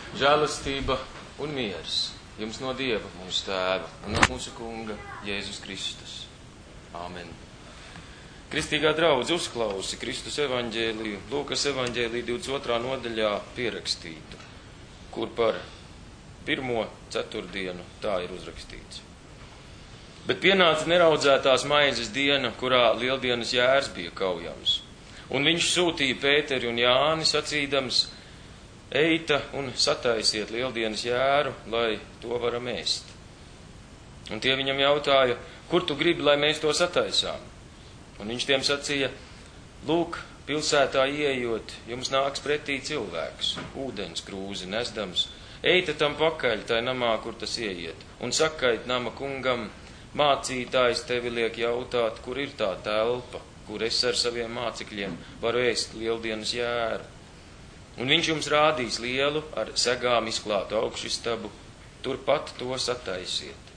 Žēlastība un miers jums no Dieva, mūsu Tēva, un no mūsu Kunga Jēzus Kristus. Āmen. Kristīgā draudze uzklausi Kristus evaņģēliju, Lūkas evaņģēliju 22. nodaļā pierakstītu, kur par 1. ceturtdienu tā ir uzrakstīts. Bet pienāca neraudzētās maizes diena, kurā lieldienas jērs bija kaujams. Un viņš sūtīja Pēteri un Jāni sacīdams: eita un sataisiet lieldienas jēru, lai to varam ēst. Un tie viņam jautāja: kur tu gribi, lai mēs to sataisām? Un viņš tiem sacīja: lūk, pilsētā ieejot, jums nāks pretī cilvēks, ūdens krūzi nesdams. Eita tam pakaļ, tai namā, kur tas ieiet, un sakait nama kungam: mācītājs tevi liek jautāt, kur ir tā telpa, kur es ar saviem mācekļiem varu ēst lieldienas jēru. Un viņš jums rādīs lielu, ar segām izklātu augšvistabu, turpat to sataisiet.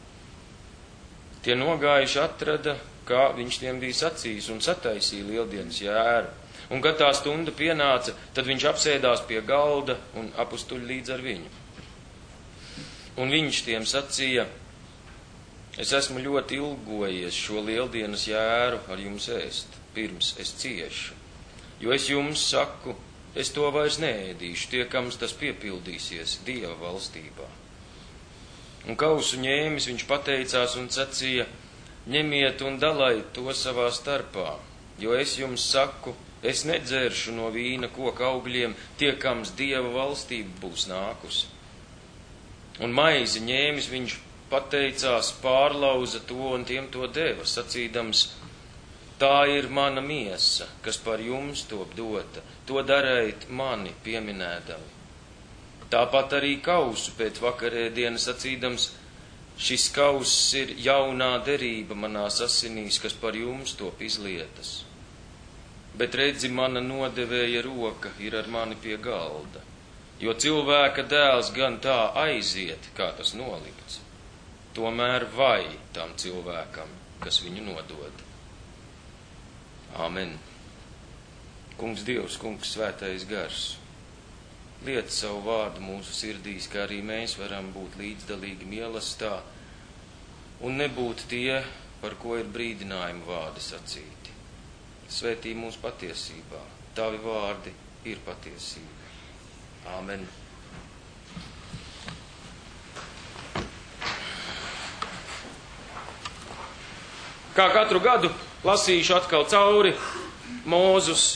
Tie nogājuši atrada, kā viņš tiem bija sacījis, un sataisīja lieldienas jēru. Un, kad tā stunda pienāca, tad viņš apsēdās pie galda un apustuļi līdz ar viņu. Un viņš tiem sacīja: es esmu ļoti ilgojies šo lieldienas jēru ar jums ēst, pirms es ciešu. Jo es jums saku, es to vairs neēdīšu, tiekams tas piepildīsies Dieva valstībā. Un kausu ņēmis viņš pateicās un sacīja: ņemiet un dalaiet to savā starpā, jo es jums saku, es nedzeršu no vīna koka augļiem, tiekams Dieva valstība būs nākusi. Un maizi ņēmis viņš pateicās, pārlauza to un tiem to deva, sacīdams: tā ir mana miesa, kas par jums top dota, to darēt mani pieminēdami. Tāpat arī kausu pēc vakarēdienas sacīdams: šis kauss ir jaunā derība manās asinīs, kas par jums top izlietas. Bet redzi, mana nodevēja roka ir ar mani pie galda, jo cilvēka dēls gan tā aiziet, kā tas nolikts, tomēr vai tam cilvēkam, kas viņu nodod. Āmen. Kungs Dievs, Kungs Svētais Gars, liec savu vārdu mūsu sirdīs, kā arī mēs varam būt līdzdalīgi mīlestībā un nebūt tie, par ko ir brīdinājuma vārdi sacīti. Svētī mūs patiesībā, tavi vārdi ir patiesība. Āmen. Kā katru gadu lasīšu atkal cauri Mūzus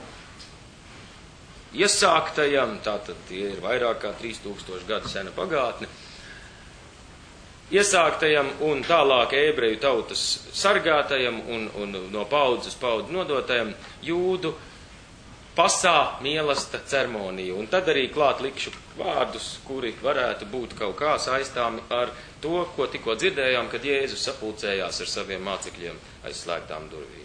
iesāktajam, tātad tie ir vairāk kā 3000 gadu sena pagātne, iesāktajam un tālāk ebreju tautas sargātajam un no paudzes paudzi nodotajam jūdu pasā mīlesta ceremoniju. Un tad arī klāt likšu vārdus, kuri varētu būt kaut kā saistāmi ar to, ko tikko dzirdējām, kad Jēzus sapulcējās ar saviem mācekļiem aiz slēgtām durvīm.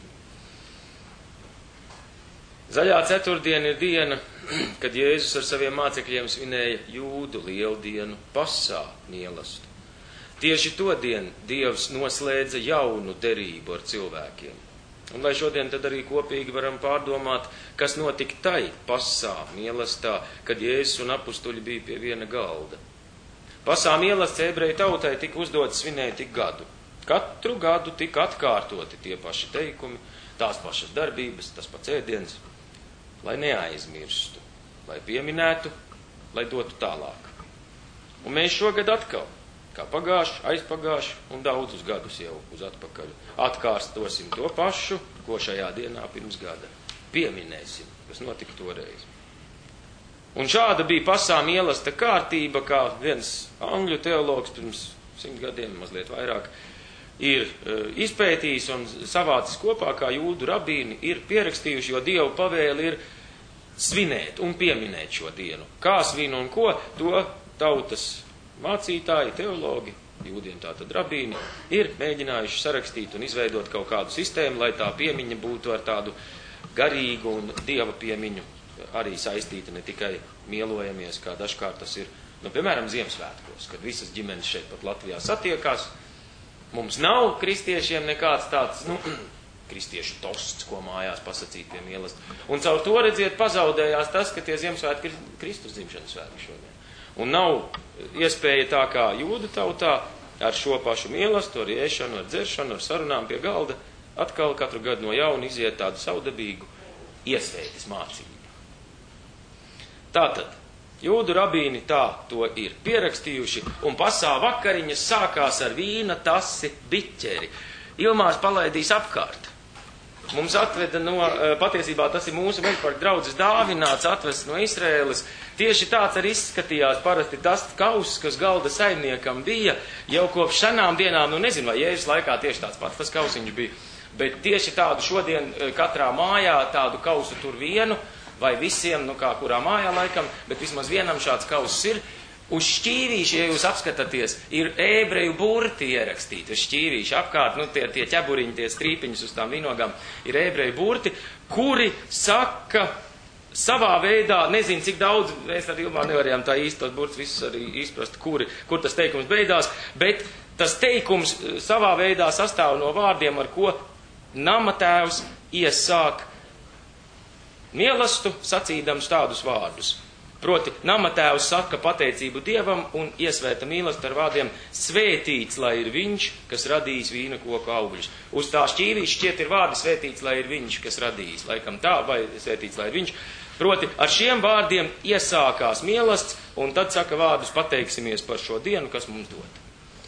Zaļā ceturtdiena ir diena, kad Jēzus ar saviem mācekļiem svinēja jūdu lieldienu pasā mīlestību. Tieši to dienu Dievs noslēdza jaunu derību ar cilvēkiem. Un lai šodien tad arī kopīgi varam pārdomāt, kas notika tai pasā mīlestībā, kad Jēzus un apustuļi bija pie viena galda. Pasā mīlestība ebreju tautai tika uzdots svinēt tik gadu. Katru gadu tika atkārtoti tie paši teikumi, tās pašas darbības, tas pats ēdiens, lai neaizmirstu, lai pieminētu, lai dotu tālāk. Un mēs šogad atkal, kā pagājuši, aizpagājuši un daudzus gadus jau uz atpakaļ, atkārtosim to pašu, ko šajā dienā pirms gada pieminēsim, kas notika toreiz. Un šāda bija pasā mīlestība kārtība, kā viens angļu teologs pirms 100 gadiem, mazliet vairāk, ir izpētījis un savācis kopā, kā jūdu rabīni ir pierakstījuši, jo Dieva pavēle ir svinēt un pieminēt šo dienu. Kā svin un ko, to tautas mācītāji, teologi, jūdiem tātad rabīni, ir mēģinājuši sarakstīt un izveidot kaut kādu sistēmu, lai tā piemiņa būtu ar tādu garīgu un Dieva piemiņu arī saistīta, ne tikai mielojamies, kā dažkārt tas ir, piemēram, Ziemassvētkos, kad visas ģimenes šeit pat Latvijā satiekās. Mums nav kristiešiem nekāds tāds, kristiešu tosts, ko mājās pasacīt pie mīlestības. Un caur to, redziet, pazaudējās tas, ka tie Ziemassvētki ir Kristus dzimšanas svētki šodien. Un nav iespēja tā kā jūdu tautā ar šo pašu mīlestību, ar ēšanu, ar dzeršanu, ar sarunām pie galda, atkal katru gadu no jauna iziet tādu savdabīgu iesvētes mācību. Tātad, jūdu rabīni tā to ir pierakstījuši, un pasā vakariņas sākās ar vīna tasi biķeri. Ilmārs palaidīs apkārt. Mums atveda patiesībā tas ir mūsu Mežparka draudzes dāvināts, atvests no Izraēlas. Tieši tāds arī izskatījās parasti tas kauss, kas galda saimniekam bija jau kopš senām dienām. Nezinu, vai Jēzus laikā tieši tāds pats tas kausiņš bija. Bet tieši tādu šodien katrā mājā tādu kausu tur vienu, vai visiem, kā kurā mājā laikam, bet vismaz vienam šāds kauss ir. Uz šķīvīša, ja jūs apskatāties, ir ebreju burti ierakstīti uz šķīvīša apkārt, tie ķeburiņi, tie strīpiņas uz tām vinogām, ir ebreju burti, kuri saka savā veidā, nezinu cik daudz, mēs ar Ilmāru nevarējām tā īsti tos burtus visus arī izprast, kur tas teikums beidās, bet tas teikums savā veidā sastāv no vārdiem, ar ko namatēvs iesāk mielastu, sacīdams tādus vārdus. Proti, namatēvs saka pateicību Dievam un iesvēta mīlestību ar vārdiem svētīts, lai ir viņš, kas radījis vīna koku augļus. Uz tā šķīvīša šķiet ir vārdi svētīts, lai ir viņš, kas radījis. Laikam tā, vai svētīts, lai ir viņš. Proti, ar šiem vārdiem iesākās mīlestība, un tad saka vārdus pateiksimies par šo dienu, kas mums dod.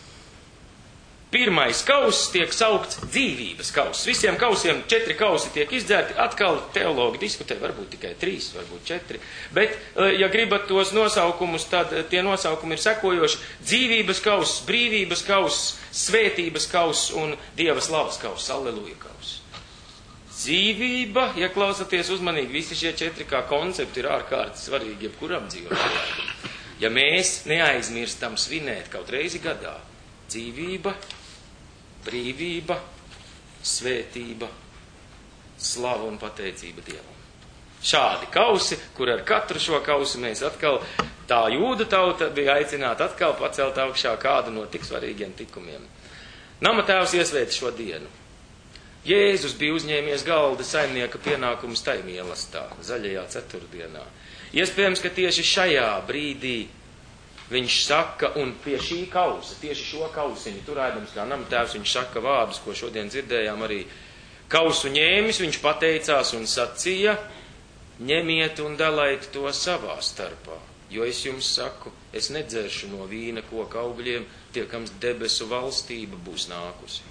Pirmais kauss tiek saukts dzīvības kauss. Visiem kausiem 4 kausi tiek izdzērti. Atkal teologi diskutē, varbūt tikai 3, varbūt 4. Bet, ja gribat tos nosaukumus, tad tie nosaukumi ir sekojoši. Dzīvības kauss, brīvības kauss, svētības kauss un Dieva slavas kauss, alleluja kauss. Dzīvība, ja klausaties uzmanīgi, visi šie 4 kā koncepti ir ārkārtīgi svarīgi jebkuram dzīvojumam. Ja mēs neaizmirstam svinēt kaut reizi gadā, dzīvība, brīvība, svētība, slava un pateicība Dievam. Šādi kausi, kur ar katru šo kausu mēs atkal, tā jūdu tauta bija aicināta atkal pacelt augšā kādu no tik svarīgiem tikumiem. Namatēvs iesvēta šo dienu. Jēzus bija uzņēmies galda saimnieka pienākumus tai mīlestībā, zaļajā ceturtdienā. Iespējams, ka tieši šajā brīdī viņš saka, un pie šī kausa, tieši šo kausiņu, turēdams kā namatēvs, viņš saka vārdus, ko šodien dzirdējām arī. Kausu ņēmis, viņš pateicās un sacīja, ņemiet un dalaiet to savā starpā, jo es jums saku, es nedzeršu no vīna koka augļiem, tiekams debesu valstība būs nākusi.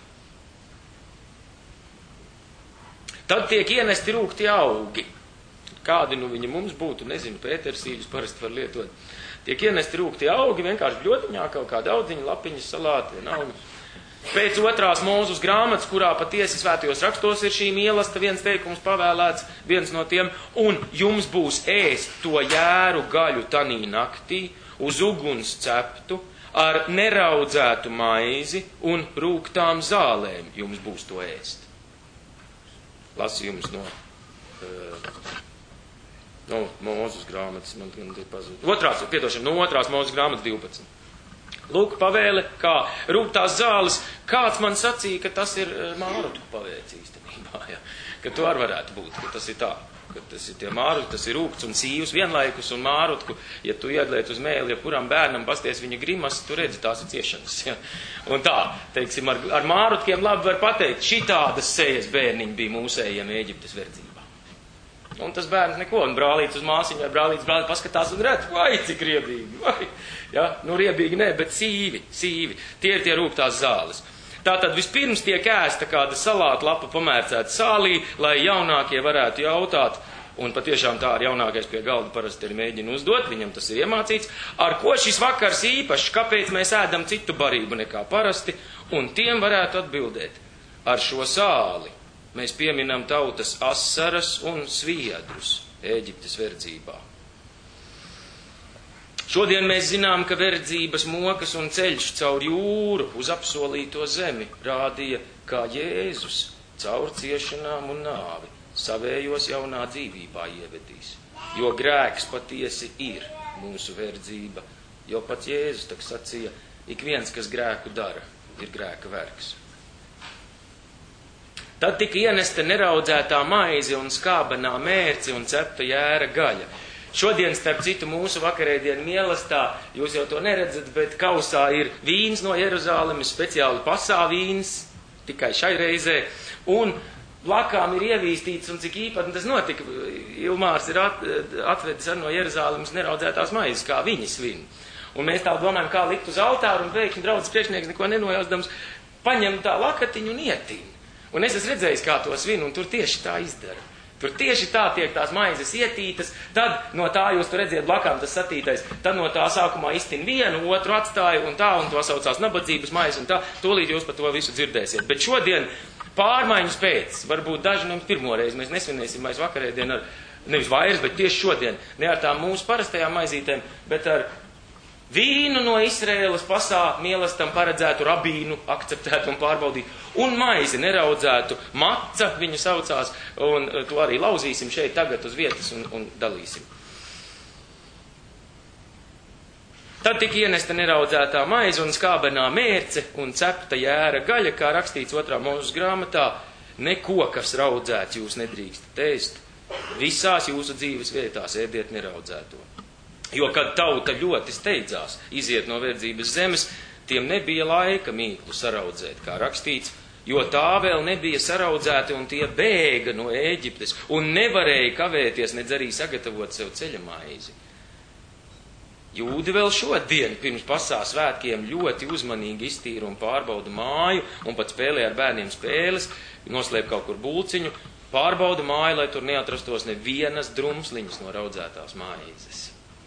Tad tiek ienesti rūgti augi. Kādi viņi mums būtu, nezinu, pētersīļus parasti var lietot. Tiek ienesti rūgti augi, vienkārši bļodiņā, kaut kāda audziņa, lapiņas, salāti, vienalga. Pēc 2. Mūzes grāmatas, kurā patiesi svētajos rakstos ir šī mīlestība, viens teikums pavēlēts, viens no tiem, un jums būs ēst to jēru gaļu tanī naktī, uz uguns ceptu, ar neraudzētu maizi un rūgtām zālēm jums būs to ēst. Lasījums no Mūzes grāmatas, man ir pazudis. No 2. Mūzes grāmatas 12. Lūk, pavēle, kā rūgtās zāles. Kāds man sacīja, ka tas ir mārutku pavēlēts īstenībā, ja? Ka to arī varētu būt, ka tas ir tā. Ka tas ir tie mārutki, tas ir rūgts un sīvs vienlaikus un mārutku. Ja tu iedliet uz mēli, ja kuram bērnam pasties viņa grimas, tu redzi, tās ir ciešanas. Ja? Un tā, teiksim, ar mārutkiem labi var pateikt, šitādas sejas bērniņi bija mūsējiem Ēģiptes verdzībā. Un tas bērns neko, un brālīts uz māsiņu vai brālīts paskatās un redz, vai cik riebīgi, vai, ja, riebīgi ne, bet sīvi, tie ir tie rūgtās zāles. Tātad vispirms tiek ēsta kāda salāta lapa pamērcēta sālī, lai jaunākie varētu jautāt, un patiešām tā ar jaunākais pie galda parasti ir mēģina uzdot, viņam tas ir iemācīts, ar ko šis vakars īpašs, kāpēc mēs ēdam citu barību nekā parasti, un tiem varētu atbildēt ar šo sāli. Mēs pieminam tautas asaras un sviedrus Ēģiptes verdzībā. Šodien mēs zinām, ka verdzības mokas un ceļš caur jūru uz apsolīto zemi rādīja, kā Jēzus caur ciešanām un nāvi savējos jaunā dzīvībā ievedīs. Jo grēks patiesi ir mūsu verdzība, jo pats Jēzus tak sacīja, ik viens, kas grēku dara, ir grēka vergs. Tad tika ienesta neraudzētā maize un skābenā mērce un cepta jēra gaļa. Šodien, starp citu, mūsu vakarēdienu mīlestā, jūs jau to neredzat, bet kausā ir vīns no Jeruzālemes, speciāli pasā vīns, tikai šai reizē, un blakām ir ievīstīts, un cik īpatni tas notika. Ilmārs ir atvedis no Jeruzālemes neraudzētās maizes, kā viņi svin. Un mēs tā domājam, kā likt uz altāru, un pēkšņi draudzes priekšnieks neko nenojausdams paņem tā lakatiņu un ietīn. Un es esmu redzējis, kā to svin, un tur tieši tā izdara. Tur tieši tā tiek tās maizes ietītas, tad no tā jūs tur redziet blakām tas satītais, tad no tā sākumā iztin vienu, otru atstāja, un to saucās nabadzības maize, un tā, tūlīt jūs par to visu dzirdēsiet. Bet šodien pārmaiņas pēc, varbūt daži no jums pirmoreiz, mēs nesvinēsim maiz vakarēdien ar, nevis vairs, bet tieši šodien, ne ar tām mūsu parastajām maizītēm, bet ar vīnu no Izraēlas pasā mīlestam paredzētu rabīnu, akceptētu un pārbaudītu, un maizi neraudzētu maca, viņu saucās, un to arī lauzīsim šeit tagad uz vietas un dalīsim. Tad tika ienesta neraudzētā maize un skābenā mērce un cepta jēra gaļa, kā rakstīts 2. Mūzes grāmatā, neko, kas raudzēts, jūs nedrīkstat ēst. Visās jūsu dzīves vietās ēdiet neraudzēto. Jo, kad tauta ļoti steidzās iziet no verdzības zemes, tiem nebija laika mīklu saraudzēt, kā rakstīts, jo tā vēl nebija saraudzēti un tie bēga no Ēģiptes un nevarēja kavēties, nedz arī sagatavot sev ceļa maizi. Jūdi vēl šodien pirms pasā svētkiem ļoti uzmanīgi iztīra un pārbauda māju un pat spēlē ar bērniem spēles, noslēp kaut kur bulciņu, pārbauda māju, lai tur neatrastos nevienas drumsliņas no raudzētās maizes.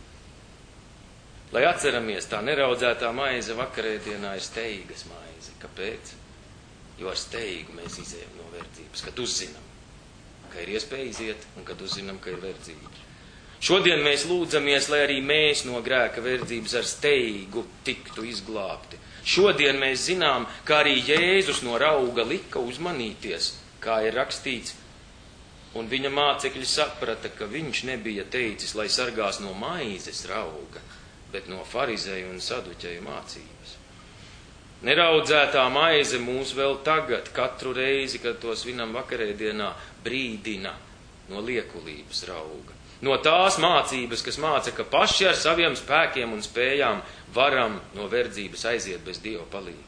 Lai atceramies, tā neraudzētā maize vakarēdienā ir steigas maize. Kāpēc? Jo ar steigu mēs izējam no verdzības, kad uzzinām, ka ir iespēja iziet un kad uzzinām, ka ir verdzība. Šodien mēs lūdzamies, lai arī mēs no grēka verdzības ar steigu tiktu izglābti. Šodien mēs zinām, ka arī Jēzus no rauga lika uzmanīties, kā ir rakstīts, un viņa mācekļi saprata, ka viņš nebija teicis, lai sargās no maizes rauga, bet no farizēju un saduķeju mācības. Neraudzētā maize mūs vēl tagad, katru reizi, kad to svinam vakarēdienā, brīdina no liekulības rauga. No tās mācības, kas māca, ka paši ar saviem spēkiem un spējām varam no verdzības aiziet bez Dieva palīga.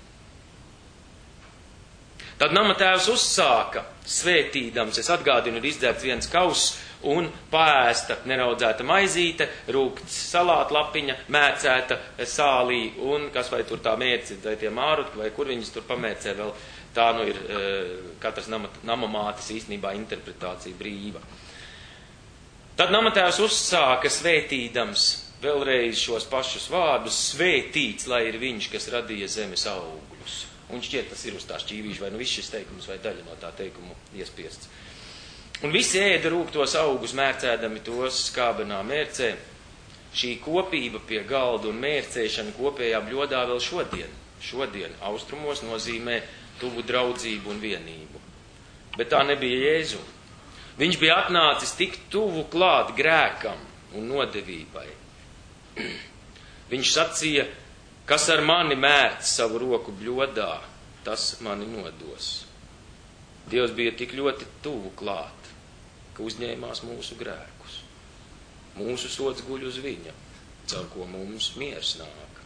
Tad namatēvs uzsāka, svētīdams, es atgādinu, ir izdzērts viens kauss un paēsta neraudzēta maizīte, rūkts salātlapiņa, mēcēta sālī un, kas vai tur tā mērci, vai tie mārutki, vai kur viņas tur pamērcē vēl, tā nu ir katras namamātes īstenībā interpretācija brīva. Tad namatēvs uzsāka svētīdams vēlreiz šos pašus vārdus, svētīts, lai ir viņš, kas radīja zemes augļus. Un šķiet, tas ir uz tā šķīvīša, vai nu viss šis teikums, vai daļa no tā teikumu iespiests. Un visi ēda rūktos augus, mērcēdami tos skābenā mērcē. Šī kopība pie galda un mērcēšana kopējā bļodā vēl šodien. Šodien austrumos nozīmē tuvu draudzību un vienību. Bet tā nebija Jēzu. Viņš bija atnācis tik tuvu klāt grēkam un nodevībai. Viņš sacīja, kas ar mani mērc savu roku bļodā, tas mani nodos. Dievs bija tik ļoti tuvu klāt, ka uzņēmās mūsu grēkus. Mūsu sods guļ uz viņa, caur ko mums miers nāk.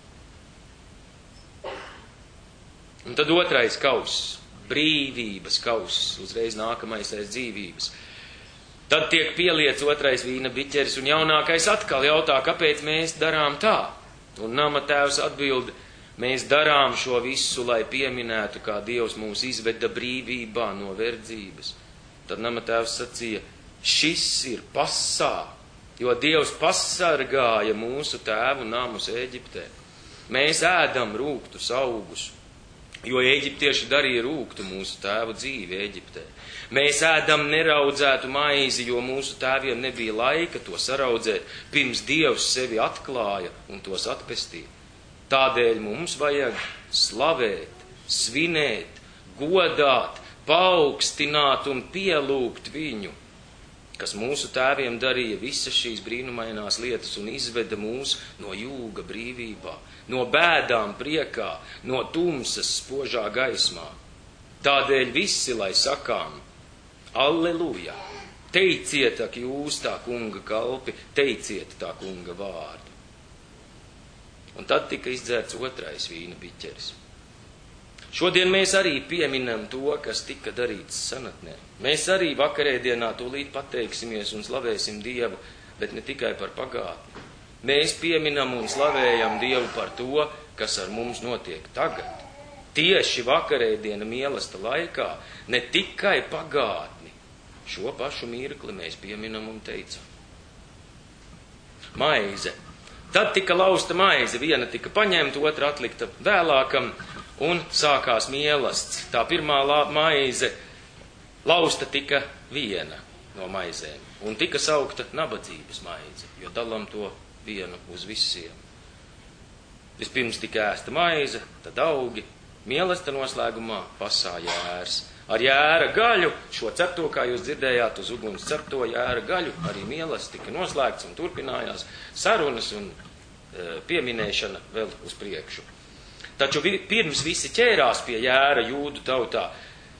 Un tad otrais kauss, brīvības kauss, uzreiz nākamais aiz dzīvības. Tad tiek pieliets otrais vīna biķeris, un jaunākais atkal jautā, kāpēc mēs darām tā? Un namatēvs atbild, mēs darām šo visu, lai pieminētu, kā Dievs mūs izveda brīvībā no verdzības. Tad namatēvs sacīja, šis ir pasā, jo Dievs pasargāja mūsu tēvu namus Ēģiptē. Mēs ēdam rūktus augus, jo eģiptieši darīja rūktu mūsu tēvu dzīvi Ēģiptē. Mēs ēdam neraudzētu maizi, jo mūsu tēviem nebija laika to saraudzēt, pirms Dievs sevi atklāja un tos atpestīja. Tādēļ mums vajag slavēt, svinēt, godāt, paaugstināt un pielūgt viņu, kas mūsu tēviem darīja visas šīs brīnumainās lietas un izveda mūs no jūga brīvībā, no bēdām priekā, no tumsas spožā gaismā. Tādēļ visi, lai sakām, Alleluja! Teiciet, ak jūs tā kunga kalpi, teiciet tā kunga vārdu. Un tad tika izdzērts otrais vīna biķeris. Šodien mēs arī pieminam to, kas tika darīts senatnē. Mēs arī vakarēdienā tūlīt pateiksimies un slavēsim Dievu, bet ne tikai par pagātni. Mēs pieminam un slavējam Dievu par to, kas ar mums notiek tagad. Tieši vakarēdiena mīlesta laikā, ne tikai pagātni, šo pašu mirkli mēs pieminam un teicam. Maize. Tad tika lausta maize, viena tika paņemta, otra atlikta vēlākam, un sākās mīlestas. Tā pirmā maize lausta tika viena no maizēm, un tika saukta nabadzības maize, jo dalam to vienu uz visiem. Vispirms tika ēsta maize, tad augi, mīlesta noslēgumā pasā jērs. Ar jēra gaļu, šo cepto, kā jūs dzirdējāt, uz uguns cepto jēra gaļu, arī mīlestas tika noslēgts un turpinājās sarunas un pieminēšana vēl uz priekšu. Taču pirms visi ķērās pie jēra jūdu tautā,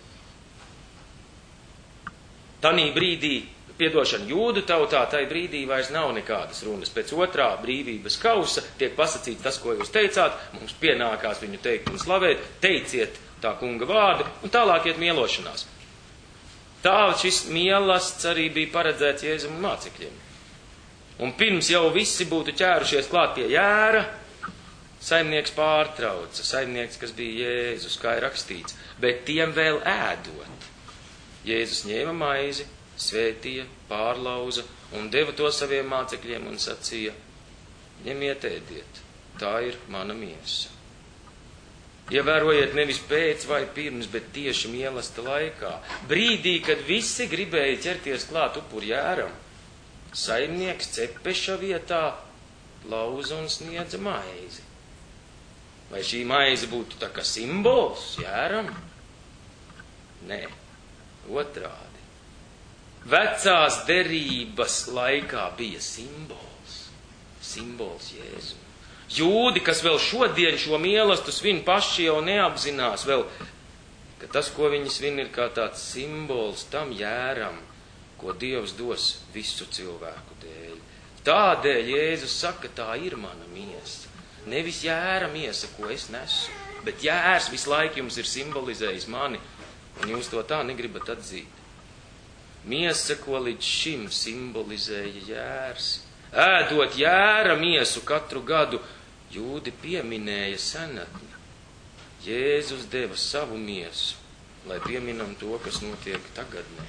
tanī brīdī, jūdu tautā, tai brīdī vairs nav nekādas runas. Pēc otrā brīvības kausa tiek pasacīts tas, ko jūs teicāt, mums pienākās viņu teikt un slavēt, teiciet tā kunga vārdu, un tālāk iet mielošanās. Tā šis mielasts arī bija paredzēts Jēzum un mācekļiem. Un pirms jau visi būtu ķērušies klāt pie jēra, saimnieks pārtrauca, saimnieks, kas bija Jēzus, kā ir rakstīts, bet tiem vēl ēdot. Jēzus ņēma maizi, svētīja, pārlauza un deva to saviem mācekļiem un sacīja, ņemiet, ēdiet, tā ir mana miesa. Ievērojiet nevis pēc vai pirms, bet tieši mīlesta laikā. Brīdī, kad visi gribēja ķerties klāt upuri jēram, saimnieks cepeša vietā lauza un sniedza maizi. Vai šī maize būtu tā kā simbols jēram? Nē, otrādi. Vecās derības laikā bija simbols Jēzum. Jūdi, kas vēl šodien šo mielastu svin, paši jau neapzinās vēl, ka tas, ko viņi svin, ir kā tāds simbols tam jēram, ko Dievs dos visu cilvēku dēļ. Tādēļ Jēzus saka, tā ir mana miesa. Nevis jēra miesa, ko es nesu, bet jērs visu laiku jums ir simbolizējis mani, un jūs to tā negribat atzīt. Miesa, ko līdz šim simbolizēja jērs. Ēdot jēra miesu katru gadu, jūdi pieminēja senatni. Jēzus deva savu miesu, lai pieminam to, kas notiek tagadnē.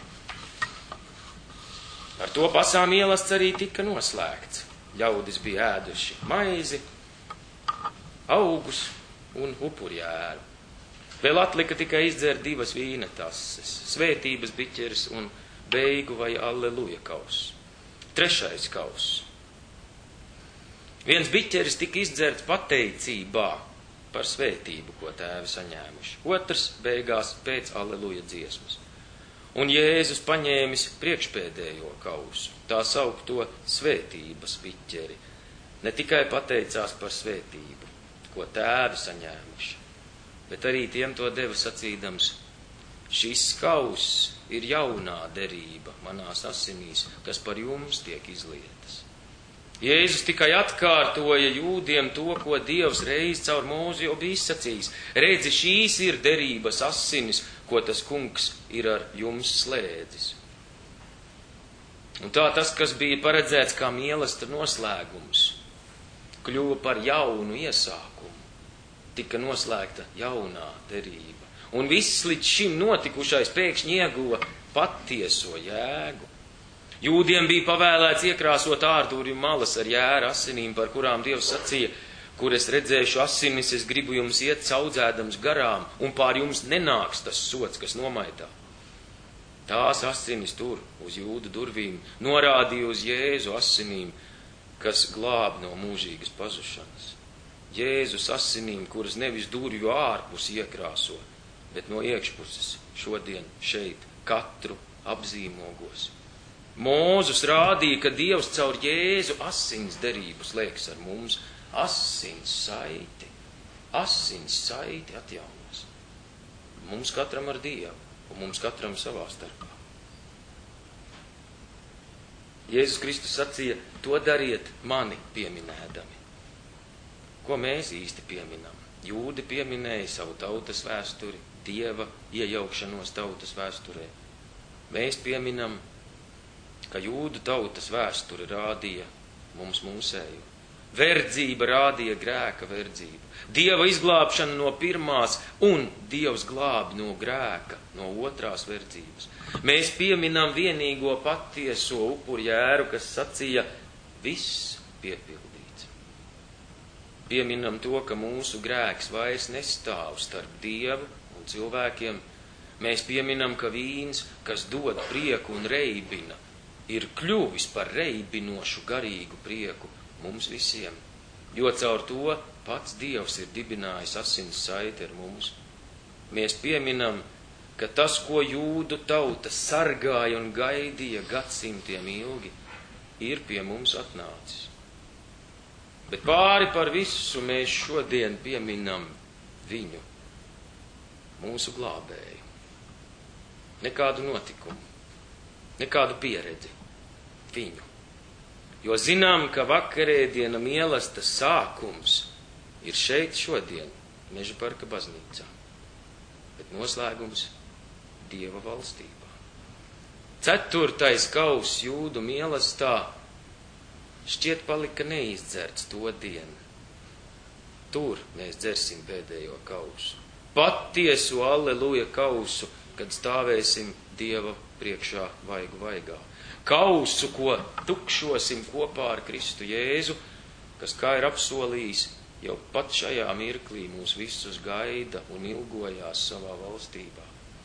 Ar to pasā mielasts arī tika noslēgts. Ļaudis bija ēduši maizi, augus un upurjēru. Vēl atlika tikai izdzert 2 vīna tases, svētības biķeris un beigu vai alleluja kauss. 3. kauss. Viens biķeris tika izdzerts pateicībā par svētību, ko tēvi saņēmuši. Otrs beigās pēc alleluja dziesmas. Un Jēzus paņēmis priekšpēdējo kausu, tā saukto svētības biķeri. Ne tikai pateicās par svētību, ko tēvi saņēmuši, bet arī tiem to deva sacīdams, šis kauss ir jaunā derība manās asinīs, kas par jums tiek izlietas. Jēzus tikai atkārtoja jūdiem to, ko Dievs reiz caur Mūzu jau bija izsacījis. Redzi, šīs ir derības asinis, ko tas kungs ir ar jums slēdzis. Un tā tas, kas bija paredzēts kā mīlesta noslēgums, kļuva par jaunu iesākumu. Tika noslēgta jaunā derība. Un viss līdz šim notikušais pēkšņi ieguva patieso jēgu. Jūdiem bija pavēlēts iekrāsot ārdurju malas ar jēra asinīm, par kurām Dievs sacīja, kur es redzēšu asinis, es gribu jums iet saudzēdams garām, un pār jums nenāks tas sods, kas nomaitā. Tās asinis tur, uz jūdu durvīm, norādīja uz Jēzu asinīm, kas glāb no mūžīgas pazušanas. Jēzus asinīm, kuras nevis durvju ārpus iekrāso, bet no iekšpuses šodien šeit katru apzīmogos. Mūzus rādīja, ka Dievs caur Jēzu asins derību slēgs ar mums. Asins saiti atjaunos. Mums katram ar Dievu, un mums katram savā starpā. Jēzus Kristus sacīja, to dariet mani pieminēdami. Ko mēs īsti pieminam? Jūdi pieminēja savu tautas vēsturi, Dieva iejaukšanos tautas vēsturē. Mēs pieminam, ka jūdu tautas vēsture rādīja mums mūsēju. Verdzība rādīja grēka verdzību. Dieva izglābšana no pirmās un Dievs glāb no grēka, no otrās verdzības. Mēs pieminam vienīgo patieso upuru jēru, kas sacīja, viss piepildīts. Pieminam to, ka mūsu grēks vairs nestāv starp Dievu un cilvēkiem. Mēs pieminam, ka vīns, kas dod prieku un reibina, ir kļuvis par reibinošu garīgu prieku mums visiem, jo caur to pats Dievs ir dibinājis asins saiti ar mums. Mēs pieminam, ka tas, ko jūdu tauta sargāja un gaidīja gadsimtiem ilgi, ir pie mums atnācis. Bet pāri par visu mēs šodien pieminam viņu, mūsu glābēju. Nekādu notikumu, nekādu pieredzi, viņu. Jo zinām, ka vakarēdiena mīlestas sākums ir šeit šodien, Meža parka baznīcā, bet noslēgums Dieva valstībā. 4. kauss jūdu mīlestā šķiet palika neizdzerts to dienu. Tur mēs dzersim pēdējo kausu. Patiesu alleluja kausu, kad stāvēsim Dieva priekšā vaigu vaigā. Kausu, ko tukšosim kopā ar Kristu Jēzu, kas, kā ir apsolījis, jau pat šajā mirklī mūs visus gaida un ilgojās savā valstībā.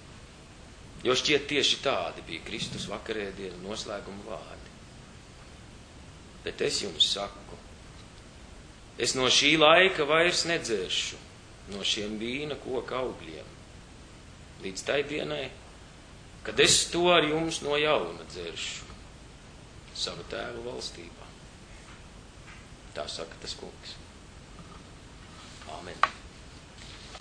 Jo šķiet tieši tādi bija Kristus vakarēdienu noslēguma vārdi. Bet es jums saku, es no šī laika vairs nedzeršu no šiem vīna koka augļiem, līdz tai dienai, kad es to ar jums no jauna dzeršu sava tēva valstībā. Tā saka tas kungs. Āmen.